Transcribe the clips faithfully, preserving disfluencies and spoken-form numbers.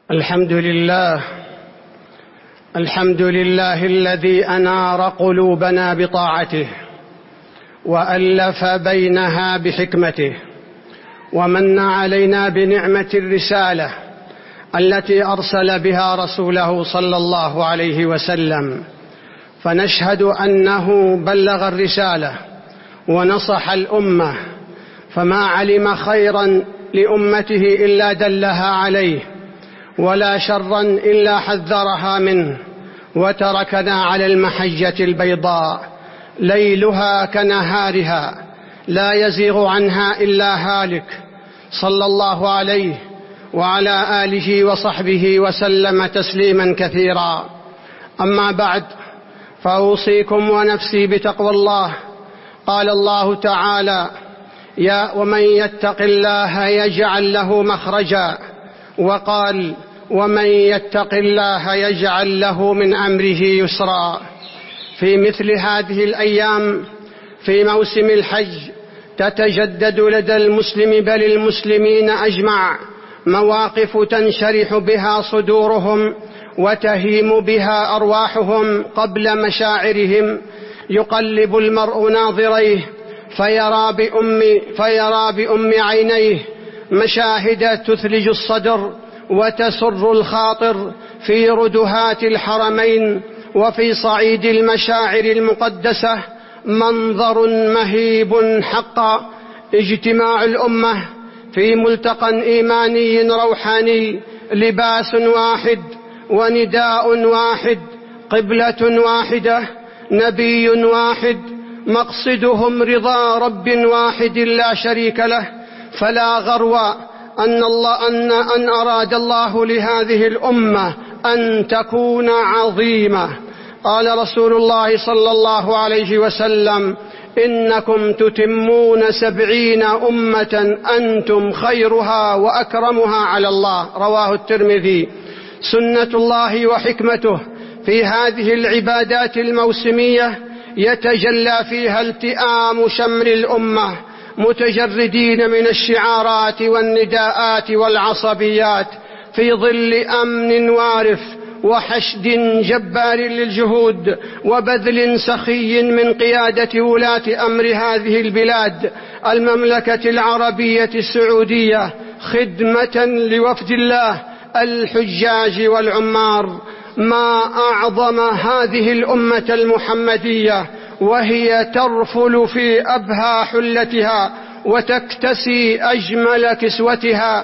الحمد لله الحمد لله الذي أنار قلوبنا بطاعته وألف بينها بحكمته، ومن علينا بنعمة الرسالة التي أرسل بها رسوله صلى الله عليه وسلم، فنشهد أنه بلغ الرسالة ونصح الأمة، فما علم خيرا لأمته إلا دلها عليه، ولا شرا إلا حذرها منه، وتركنا على المحجة البيضاء ليلها كنهارها لا يزيغ عنها إلا هالك، صلى الله عليه وعلى آله وصحبه وسلم تسليما كثيرا. أما بعد، فأوصيكم ونفسي بتقوى الله. قال الله تعالى: يا ومن يتق الله يجعل له مخرجا، وقال: ومن يتق الله يجعل له من أمره يسرا. في مثل هذه الأيام في موسم الحج تتجدد لدى المسلم بل المسلمين أجمع مواقف تنشرح بها صدورهم وتهيم بها أرواحهم قبل مشاعرهم. يقلب المرء ناظريه فيرى بأم, فيرى بأم عينيه مشاهد تثلج الصدر وتسر الخاطر في ردهات الحرمين وفي صعيد المشاعر المقدسة. منظر مهيب حقا، اجتماع الأمة في ملتقى إيماني روحاني، لباس واحد ونداء واحد، قبلة واحدة، نبي واحد، مقصدهم رضا رب واحد لا شريك له. فلا غرو أن, الله أن, أن أراد الله لهذه الأمة أن تكون عظيمة. قال رسول الله صلى الله عليه وسلم: إنكم تتمون سبعين أمة أنتم خيرها وأكرمها على الله. رواه الترمذي. سنة الله وحكمته في هذه العبادات الموسمية يتجلى فيها التئام شمل الأمة، متجردين من الشعارات والنداءات والعصبيات، في ظل أمن وارف وحشد جبار للجهود وبذل سخي من قيادة ولاة أمر هذه البلاد المملكة العربية السعودية، خدمة لوفد الله الحجاج والعمار. ما أعظم هذه الأمة المحمدية وهي ترفل في أبهى حلتها وتكتسي أجمل كسوتها،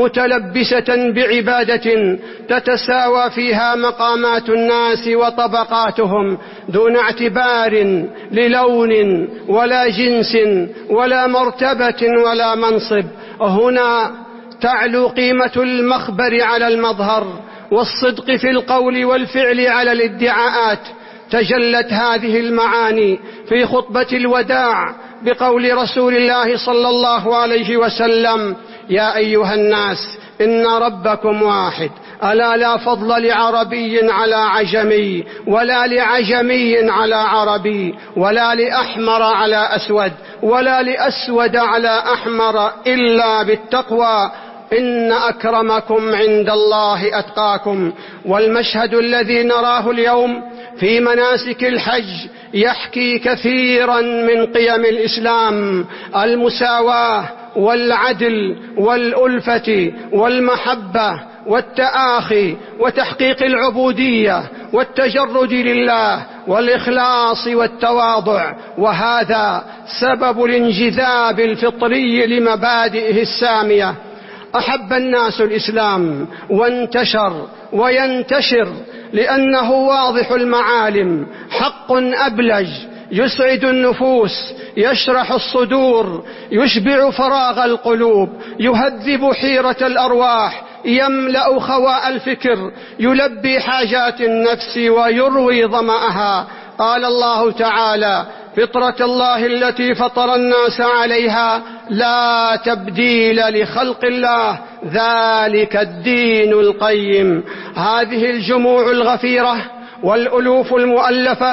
متلبسة بعبادة تتساوى فيها مقامات الناس وطبقاتهم دون اعتبار للون ولا جنس ولا مرتبة ولا منصب. هنا تعلو قيمة المخبر على المظهر، والصدق في القول والفعل على الادعاءات. تجلت هذه المعاني في خطبة الوداع بقول رسول الله صلى الله عليه وسلم: يا أيها الناس إن ربكم واحد، ألا لا فضل لعربي على عجمي، ولا لعجمي على عربي، ولا لأحمر على أسود، ولا لأسود على أحمر، إلا بالتقوى، إن أكرمكم عند الله أتقاكم. والمشهد الذي نراه اليوم في مناسك الحج يحكي كثيرا من قيم الإسلام: المساواة والعدل والألفة والمحبة والتآخي وتحقيق العبودية والتجرد لله والإخلاص والتواضع. وهذا سبب الانجذاب الفطري لمبادئه السامية. أحب الناس الإسلام وانتشر وينتشر لأنه واضح المعالم، حق أبلج، يسعد النفوس، يشرح الصدور، يشبع فراغ القلوب، يهذب حيرة الأرواح، يملأ خواء الفكر، يلبي حاجات النفس ويروي ظمأها. قال الله تعالى: فطرة الله التي فطر الناس عليها لا تبديل لخلق الله، ذلك الدين القيم. هذه الجموع الغفيرة والألوف المؤلفة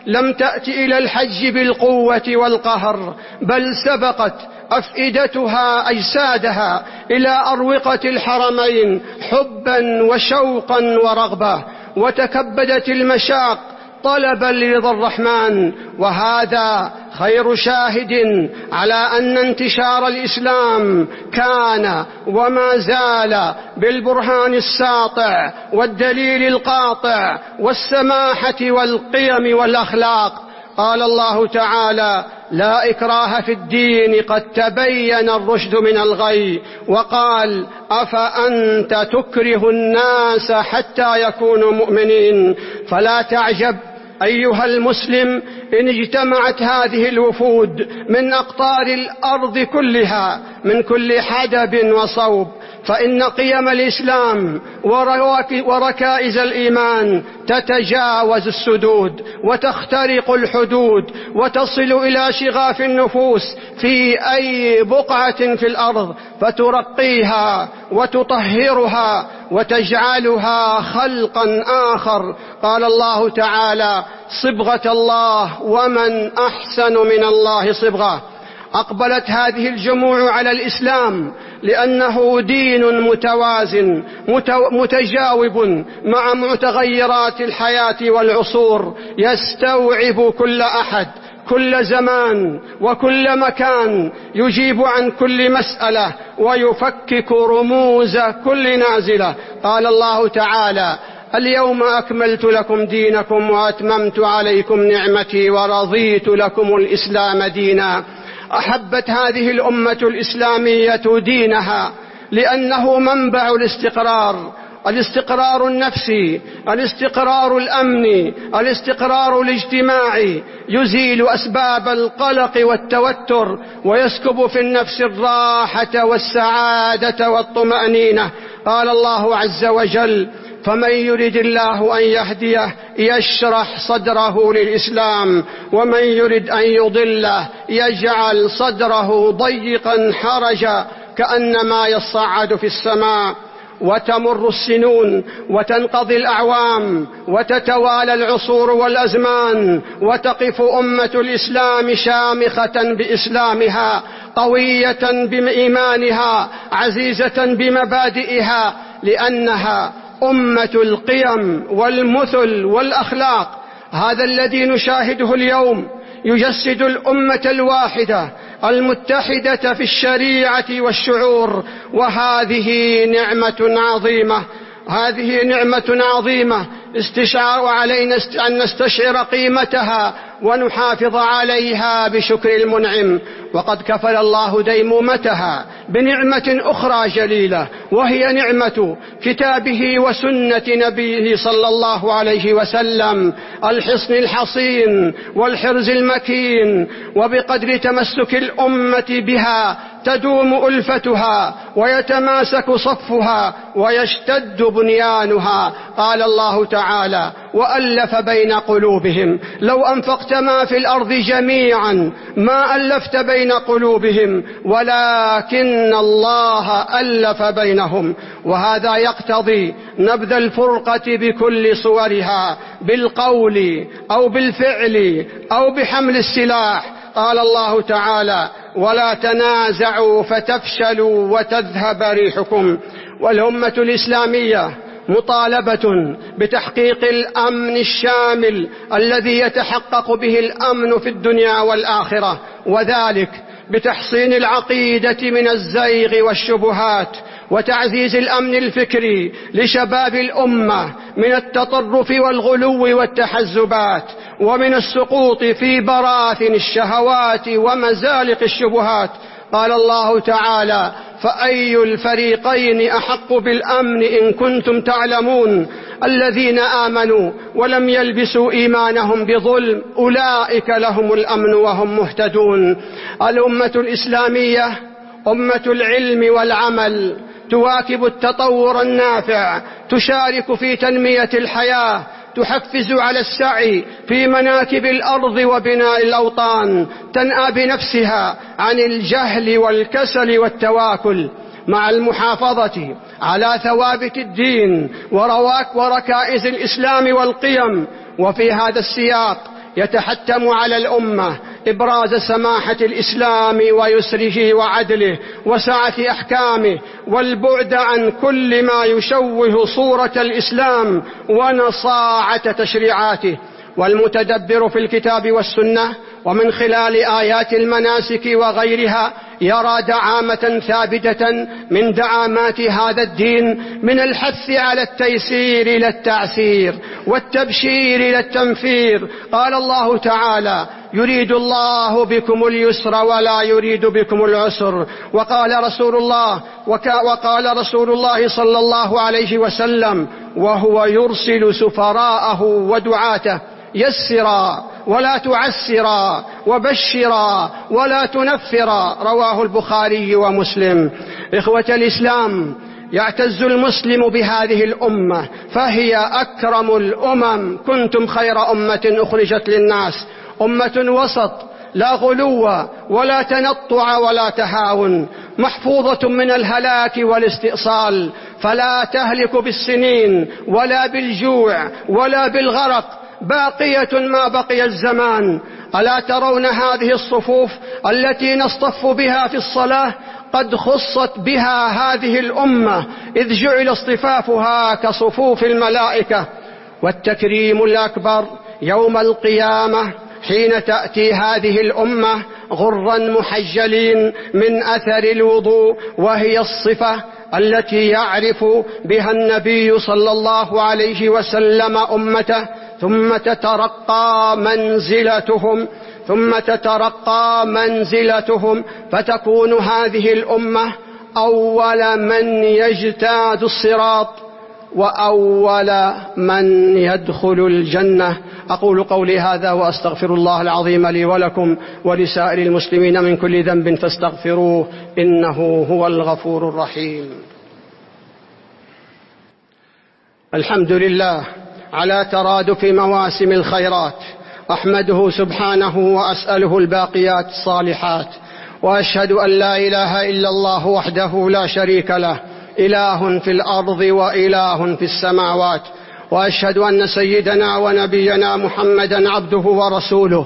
لم تأت إلى الحج بالقوة والقهر، بل سبقت أفئدتها أجسادها إلى أروقة الحرمين حبا وشوقا ورغبة، وتكبدت المشاق طلبا لرضا الرحمن. وهذا خير شاهد على أن انتشار الإسلام كان وما زال بالبرهان الساطع والدليل القاطع والسماحة والقيم والأخلاق. قال الله تعالى: لا إكراه في الدين قد تبين الرشد من الغي. وقال: أفأنت تكره الناس حتى يكونوا مؤمنين. فلا تعجب أيها المسلم إن اجتمعت هذه الوفود من أقطار الأرض كلها من كل حدب وصوب، فإن قيم الإسلام وركائز الإيمان تتجاوز السدود وتخترق الحدود وتصل إلى شغاف النفوس في أي بقعة في الأرض، فترقيها وتطهرها وتجعلها خلقا آخر. قال الله تعالى: صبغة الله ومن أحسن من الله صبغة. أقبلت هذه الجموع على الإسلام لأنه دين متوازن متجاوب مع متغيرات الحياة والعصور، يستوعب كل أحد كل زمان وكل مكان، يجيب عن كل مسألة ويفكك رموز كل نازلة. قال الله تعالى: اليوم أكملت لكم دينكم وأتممت عليكم نعمتي ورضيت لكم الإسلام دينا. أحبت هذه الأمة الإسلامية دينها لأنه منبع الاستقرار، الاستقرار النفسي، الاستقرار الأمني، الاستقرار الاجتماعي، يزيل أسباب القلق والتوتر ويسكب في النفس الراحة والسعادة والطمأنينة. قال الله عز وجل: فمن يرد الله أن يهديه يشرح صدره للإسلام ومن يرد أن يضله يجعل صدره ضيقا حرجا كأنما يصعد في السماء. وتمر السنون وتنقضي الأعوام وتتوالى العصور والأزمان، وتقف أمة الإسلام شامخة بإسلامها، قوية بإيمانها، عزيزة بمبادئها، لأنها أمة القيم والمثل والأخلاق. هذا الذي نشاهده اليوم يجسد الأمة الواحدة المتحدة في الشريعة والشعور، وهذه نعمة عظيمة، هذه نعمة عظيمة استشعار علينا أن نستشعر قيمتها ونحافظ عليها بشكر المنعم. وقد كفل الله ديمومتها بنعمة أخرى جليلة، وهي نعمة كتابه وسنة نبيه صلى الله عليه وسلم، الحصن الحصين والحرز المكين. وبقدر تمسك الأمة بها تدوم ألفتها ويتماسك صفها ويشتد بنيانها. قال الله تعالى: وألف بين قلوبهم لو أنفقت ما في الأرض جميعا ما ألفت بين قلوبهم ولكن الله ألف بينهم. وهذا يقتضي نبذ الفرقة بكل صورها، بالقول أو بالفعل أو بحمل السلاح. قال الله تعالى: ولا تنازعوا فتفشلوا وتذهب ريحكم. والأمة الإسلامية مطالبة بتحقيق الأمن الشامل الذي يتحقق به الأمن في الدنيا والآخرة، وذلك بتحصين العقيدة من الزيغ والشبهات، وتعزيز الأمن الفكري لشباب الأمة من التطرف والغلو والتحزبات، ومن السقوط في براثن الشهوات ومزالق الشبهات. قال الله تعالى: فأي الفريقين أحق بالأمن إن كنتم تعلمون الذين آمنوا ولم يلبسوا إيمانهم بظلم أولئك لهم الأمن وهم مهتدون. الأمة الإسلامية أمة العلم والعمل، تواكب التطور النافع، تشارك في تنمية الحياة، تحفز على السعي في مناكب الأرض وبناء الأوطان، تنأى بنفسها عن الجهل والكسل والتواكل، مع المحافظة على ثوابت الدين ورواك وركائز الإسلام والقيم. وفي هذا السياق يتحتم على الأمة إبراز سماحة الإسلام ويسره وعدله وسعة أحكامه، والبعد عن كل ما يشوه صورة الإسلام ونصاعة تشريعاته. والمتدبر في الكتاب والسنة ومن خلال آيات المناسك وغيرها يرى دعامة ثابتة من دعامات هذا الدين، من الحث على التيسير إلى التعسير والتبشير إلى التنفير. قال الله تعالى: يريد الله بكم اليسر ولا يريد بكم العسر. وقال رسول الله وقال رسول الله صلى الله عليه وسلم وهو يرسل سفراءه ودعاته: يسرا ولا تعسرا، وبشرا ولا تنفرا. رواه البخاري ومسلم. إخوة الإسلام، يعتز المسلم بهذه الأمة، فهي أكرم الأمم. كنتم خير أمة أخرجت للناس، أمة وسط، لا غلو ولا تنطع ولا تهاون، محفوظة من الهلاك والاستئصال، فلا تهلك بالسنين ولا بالجوع ولا بالغرق، باقية ما بقي الزمان. ألا ترون هذه الصفوف التي نصطف بها في الصلاة؟ قد خصت بها هذه الأمة، إذ جعل اصطفافها كصفوف الملائكة. والتكريم الأكبر يوم القيامة حين تأتي هذه الأمة غرا محجلين من أثر الوضوء، وهي الصفة التي يعرف بها النبي صلى الله عليه وسلم أمته. ثم تترقى منزلتهم ثم تترقى منزلتهم فتكون هذه الأمة أول من يجتاز الصراط وأول من يدخل الجنة. أقول قولي هذا وأستغفر الله العظيم لي ولكم ولسائر المسلمين من كل ذنب فاستغفروه إنه هو الغفور الرحيم. الحمد لله على ترادف مواسم الخيرات، أحمده سبحانه وأسأله الباقيات الصالحات، وأشهد أن لا إله إلا الله وحده لا شريك له، إله في الأرض وإله في السماوات. وأشهد أن سيدنا ونبينا محمدا عبده ورسوله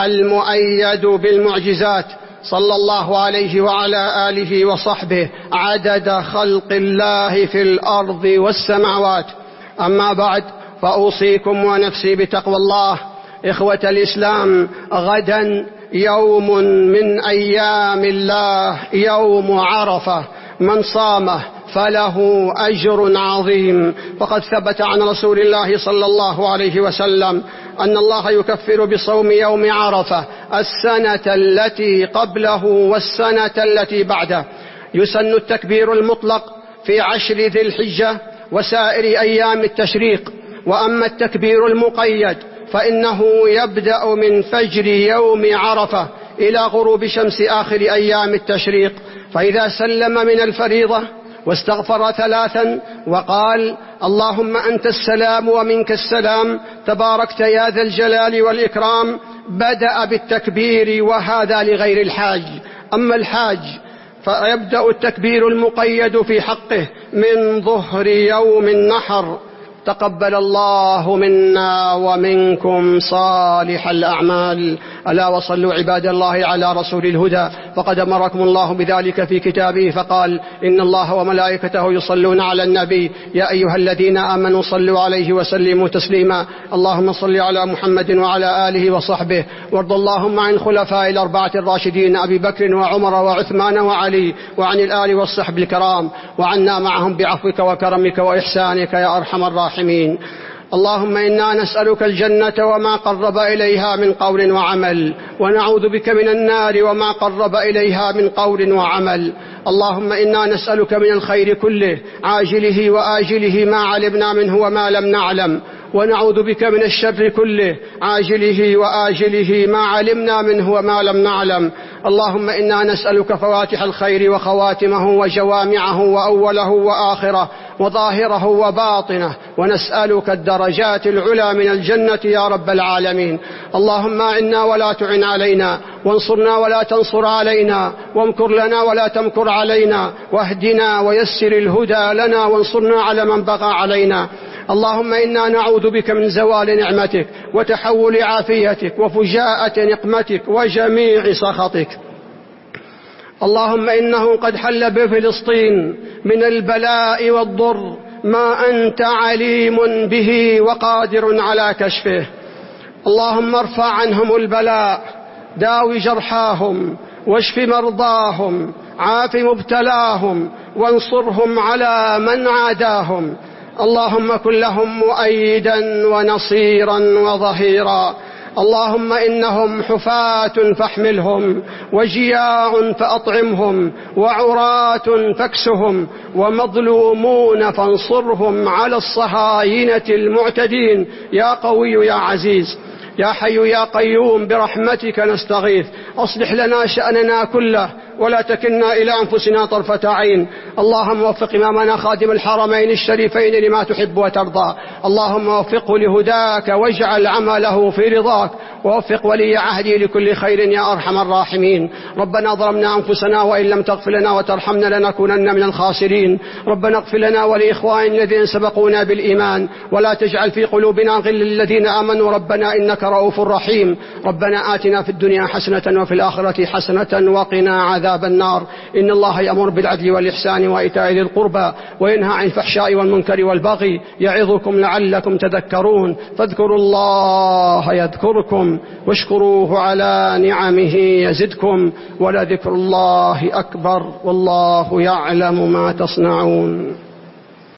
المؤيد بالمعجزات، صلى الله عليه وعلى آله وصحبه عدد خلق الله في الأرض والسماوات. أما بعد، فأوصيكم ونفسي بتقوى الله. إخوة الإسلام، غدا يوم من أيام الله، يوم عرفة، من صامه فله أجر عظيم. فقد ثبت عن رسول الله صلى الله عليه وسلم أن الله يكفر بصوم يوم عرفة السنة التي قبله والسنة التي بعده. يسن التكبير المطلق في عشر ذي الحجة وسائر أيام التشريق، وأما التكبير المقيد فإنه يبدأ من فجر يوم عرفة إلى غروب شمس آخر أيام التشريق. فإذا سلم من الفريضة واستغفر ثلاثا وقال: اللهم أنت السلام ومنك السلام، تباركت يا ذا الجلال والإكرام، بدأ بالتكبير، وهذا لغير الحاج. أما الحاج فيبدأ التكبير المقيد في حقه من ظهر يوم النحر. تقبل الله منا ومنكم صالح الأعمال. ألا وصلوا عباد الله على رسول الهدى، فقد أمركم الله بذلك في كتابه فقال: إن الله وملائكته يصلون على النبي يا أيها الذين آمنوا صلوا عليه وسلموا تسليما. اللهم صل على محمد وعلى آله وصحبه، وارض اللهم عن خلفاء الأربعة الراشدين أبي بكر وعمر وعثمان وعلي، وعن الآل والصحب الكرام، وعنا معهم بعفوك وكرمك وإحسانك يا أرحم الراحمين. اللهم إنا نسألك الجنة وما قرب إليها من قول وعمل، ونعوذ بك من النار وما قرب إليها من قول وعمل. اللهم إنا نسألك من الخير كله عاجله وآجله ما علمنا منه وما لم نعلم، ونعوذ بك من الشر كله عاجله وآجله ما علمنا منه وما لم نعلم. اللهم إنا نسألك فواتح الخير وخواتمه وجوامعه وأوله وآخره وظاهره وباطنه، ونسألك الدرجات العلى من الجنة يا رب العالمين. اللهم أعنا ولا تعن علينا، وانصرنا ولا تنصر علينا، وامكر لنا ولا تمكر علينا، واهدنا ويسر الهدى لنا، وانصرنا على من بغى علينا. اللهم إنا نعوذ بك من زوال نعمتك وتحول عافيتك وفجاءة نقمتك وجميع سخطك. اللهم إنه قد حل بفلسطين من البلاء والضر ما أنت عليم به وقادر على كشفه. اللهم ارفع عنهم البلاء، داوي جرحاهم، واشف مرضاهم، عاف مبتلاهم، وانصرهم على من عاداهم. اللهم كن لهم مؤيدا ونصيرا وظهيرا. اللهم إنهم حفاة فاحملهم، وجياع فأطعمهم، وعراة فاكسهم، ومظلومون فانصرهم على الصهاينة المعتدين يا قوي يا عزيز. يا حي يا قيوم برحمتك نستغيث، أصلح لنا شأننا كله ولا تكلنا إلى أنفسنا طرفة عين. اللهم وفق إمامنا خادم الحرمين الشريفين لما تحب وترضى. اللهم وفقه لهداك واجعل عمله في رضاك، ووفق ولي عهده لكل خير يا أرحم الراحمين. ربنا ظلمنا أنفسنا وإن لم تغفر لنا وترحمنا لنكونن من الخاسرين. ربنا اغفر لنا ولإخواننا الذين سبقونا بالإيمان، ولا تجعل في قلوبنا غل للذين آمنوا ربنا إنك رؤوف رحيم. ربنا آتنا في الدنيا حسنة وفي الآخرة حسنة وقنا عذاب النار. إن الله يأمر بالعدل والإحسان وإيتاء ذي القربى وينهى عن الفحشاء والمنكر والبغي يعظكم لعلكم تذكرون. فاذكروا الله يذكركم واشكروه على نعمه يزدكم، ولذكر الله أكبر والله يعلم ما تصنعون.